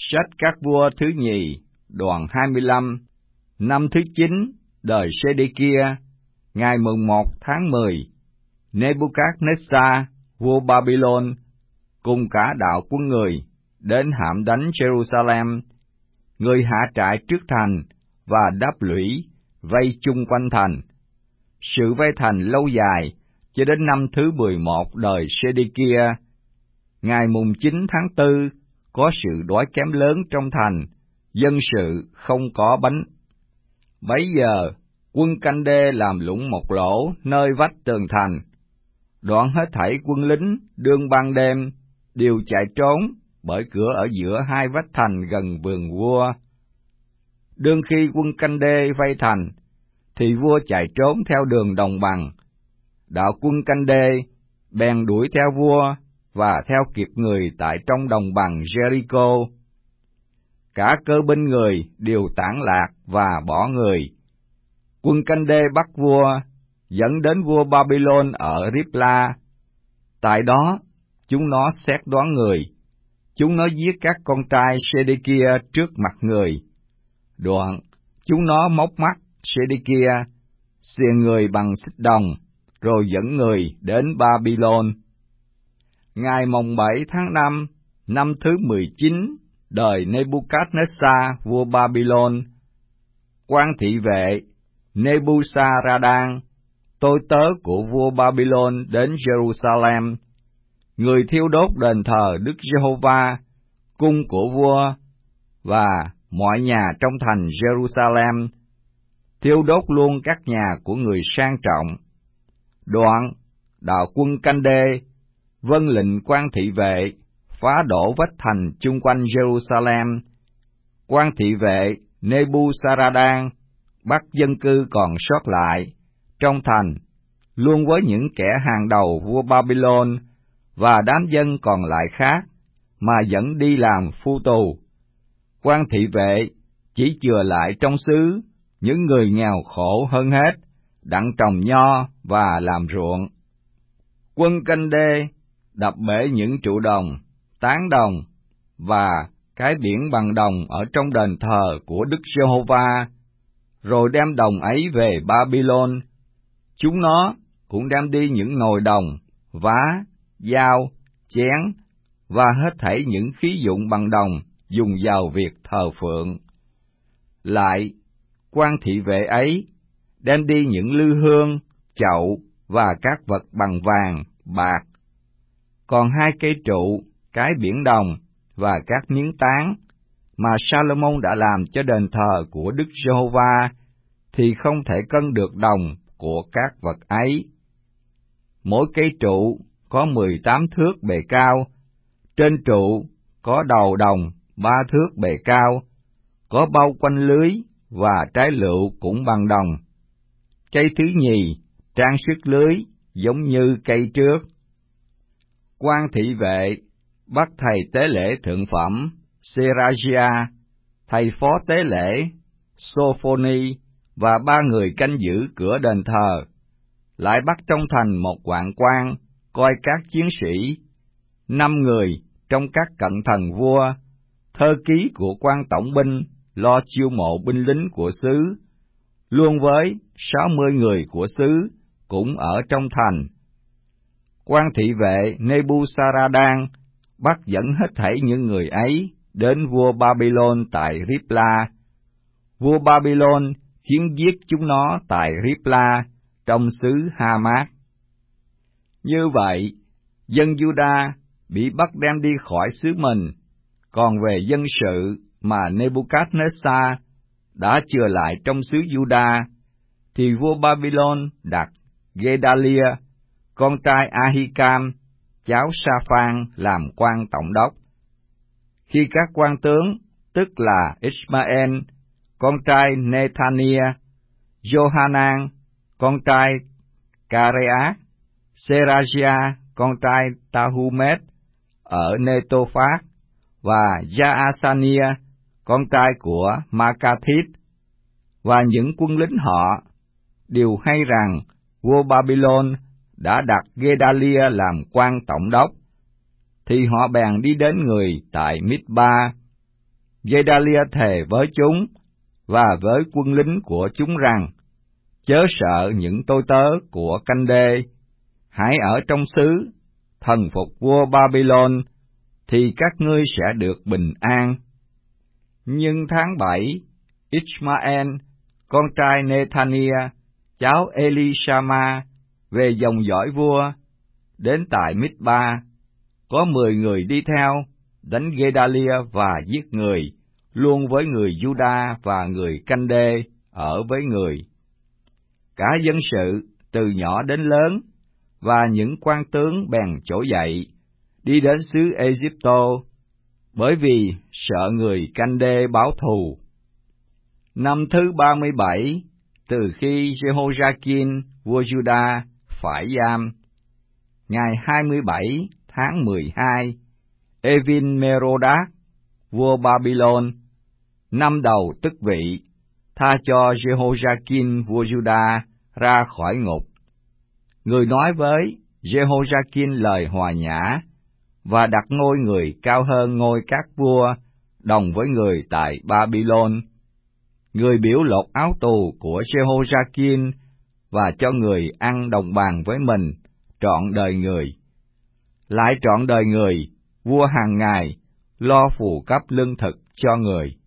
Sách Các Vua thứ nhì, đoạn 25, năm thứ 9 đời Sê-đê-kia, ngày mùng 1 tháng 10, Nê-bu-cát-nét-sa, vua Ba-bi-lôn, cùng cả đạo quân người, đến hãm đánh Giê-ru-sa-lem. Người hạ trại trước thành và đáp lũy, vây chung quanh thành. Sự vây thành lâu dài, cho đến năm thứ 11 đời Sê-đê-kia. Ngày mùng 9 tháng 4, có sự đói kém lớn trong thành, dân sự không có bánh. Bấy giờ, quân canh đê làm lũng một lỗ nơi vách tường thành. Đoạn hết thảy quân lính đương ban đêm đều chạy trốn bởi cửa ở giữa hai vách thành gần vườn vua. Đương khi quân canh đê vây thành, thì vua chạy trốn theo đường đồng bằng. Đạo quân canh đê bèn đuổi theo vua và theo kịp người tại trong đồng bằng Jericho. Cả cơ binh người đều tản lạc và bỏ người. Quân canh đê bắt vua, dẫn đến vua Ba-bi-lôn ở Ripla. Tại đó, chúng nó xét đoán người. Chúng nó giết các con trai Sê-đê-kia trước mặt người. Đoạn, chúng nó móc mắt Sê-đê-kia, xiềng người bằng xích đồng, rồi dẫn người đến Ba-bi-lôn. Ngày mồng 7 tháng 5, năm thứ 19, đời Nê-bu-cát-nét-sa, vua Ba-bi-lôn, quan thị vệ Nê-bu-sa-ra-đan, tôi tớ của vua Ba-bi-lôn đến Giê-ru-sa-lem. Người thiêu đốt đền thờ Đức Giê-hô-va, cung của vua, và mọi nhà trong thành Giê-ru-sa-lem, thiêu đốt luôn các nhà của người sang trọng. Đoạn, đạo quân canh đê vâng lệnh quan thị vệ phá đổ vách thành chung quanh Giê-ru-sa-lem. Quan thị vệ Nê-bu-sa-ra-đan bắt dân cư còn sót lại trong thành, luôn với những kẻ hàng đầu vua Ba-bi-lôn và đám dân còn lại khác, mà dẫn đi làm phu tù. Quan thị vệ chỉ chừa lại trong xứ những người nghèo khổ hơn hết, đặng trồng nho và làm ruộng. Quân canh đê đập bể những trụ đồng, tán đồng và cái biển bằng đồng ở trong đền thờ của Đức Giê-hô-va, rồi đem đồng ấy về Ba-bi-lôn. Chúng nó cũng đem đi những nồi đồng, vá, dao, chén và hết thảy những khí dụng bằng đồng dùng vào việc thờ phượng. Lại, quan thị vệ ấy đem đi những lư hương, chậu và các vật bằng vàng, bạc. Còn hai cây trụ, cái biển đồng và các miếng tán mà Sa-lô-môn đã làm cho đền thờ của Đức Giê-hô-va thì không thể cân được đồng của các vật ấy. Mỗi cây trụ có 18 thước bề cao, trên trụ có đầu đồng 3 thước bề cao, có bao quanh lưới và trái lựu cũng bằng đồng. Cây thứ nhì trang sức lưới giống như cây trước. Quan thị vệ bắt thầy tế lễ thượng phẩm Sê-ra-gi-a, thầy phó tế lễ Sô-phô-ni và 3 người canh giữ cửa đền thờ, lại bắt trong thành một hoạn quan coi các chiến sĩ, 5 người trong các cận thần vua, thơ ký của quan tổng binh lo chiêu mộ binh lính của xứ, luôn với 60 người của xứ cũng ở trong thành. Quan thị vệ Nê-bu-sa-ra-đan bắt dẫn hết thảy những người ấy đến vua Ba-bi-lôn tại Ripla. Vua Ba-bi-lôn khiến giết chúng nó tại Ripla trong xứ Ha-mát. Như vậy, dân Giu-đa bị bắt đem đi khỏi xứ mình. Còn về dân sự mà Nê-bu-cát-nét-sa đã chừa lại trong xứ Giu-đa, thì vua Ba-bi-lôn đặt Gê-đa-lia, con trai A-hi-cam, cháu Sa-phan làm quan tổng đốc. Khi các quan tướng, tức là Ishma-en, con trai Nê-than-nia, Johanan, con trai Ca-re-át, Sê-ra-gi-a, con trai Ta-hu-mét ở Nê-tô-phát, và Ja-a-sa-nia, con trai của Ma-ca-thít, và những quân lính họ, đều hay rằng vua Ba-bi-lôn đã đặt Gê-đa-lia làm quan tổng đốc, thì họ bèn đi đến người tại Mít-ba, Gedalia thề với chúng và với quân lính của chúng rằng: chớ sợ những tôi tớ của Canh-đê, hãy ở trong xứ, thần phục vua Babylon, thì các ngươi sẽ được bình an. Nhưng tháng 7, Ishmael, con trai Nethania, cháu Elishama, về dòng dõi vua, đến tại Mít-ba, có 10 người đi theo, đánh Gedalia và giết người, luôn với người Juda và người Canh-đê ở với người. Cả dân sự, từ nhỏ đến lớn, và những quan tướng bèn trỗi dậy, đi đến xứ Ê-díp-tô, bởi vì sợ người Canh-đê báo thù. Năm thứ 37, từ khi Jehoiakin, vua Juda, phải giam, ngày 27 tháng 12, Evin-merodach, vua Babylon, năm đầu tức vị, tha cho Jehoiakin, vua Juda, ra khỏi ngục. Người nói với Jehoiakin lời hòa nhã, và đặt ngôi người cao hơn ngôi các vua, đồng với người tại Babylon. Người biểu lột áo tù của Jehoiakin, và cho người ăn đồng bàn với mình, trọn đời người. Lại trọn đời người, vua hàng ngày lo phù cấp lương thực cho người.